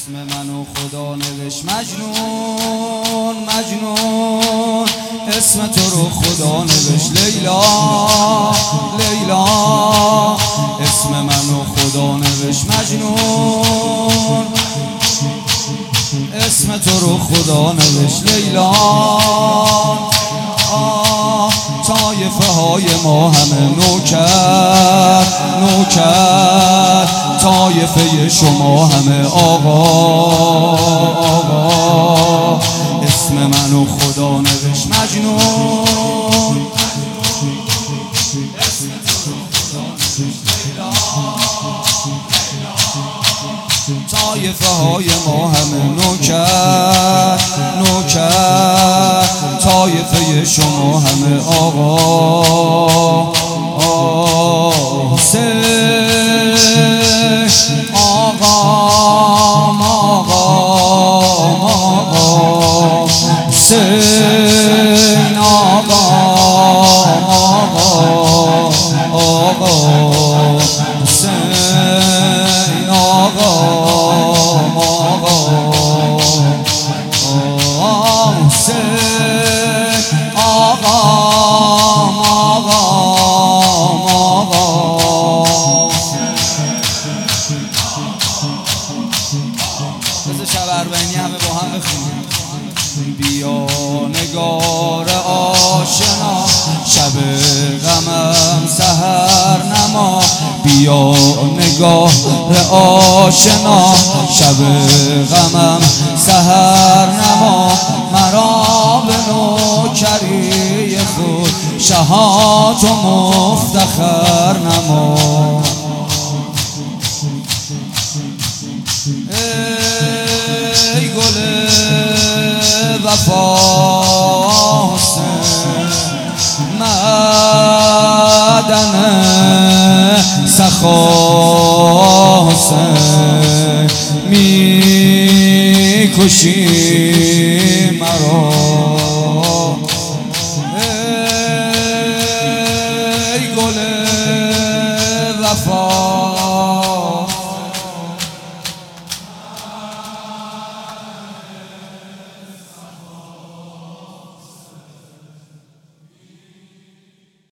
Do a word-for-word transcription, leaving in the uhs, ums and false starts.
اسم منو خدا نوشت مجنون مجنون، اسم تو رو خدا نوشت لیلا لیلا، اسم منو خدا نوشت مجنون، اسم تو رو خدا نوشت لیلا. طایفه های ما همه نوکر نوکر، طایفه شما همه آقا آقا، اسم منو خدا نوشت مجنون، اسم تو رو خدا نوشت لیلا. طایفه های ما همه نوکر نوکر، طایفه شما همه آقا آقا. حسین آقا آقا آقا، حسین آقا آقا آقا، حسین آقا آقا حسین آقا آقا آقا. بذار شب اربعینی همه با هم بخونیم. بیا نگار آشنا، شب غمم سحر نما، بیا نگار آشنا، شب غمم سحر نما، مرا به نوکری خود شهات و مفتخر نما. ای گل وفا حسین، معدن سخا حسین، می کشی مرا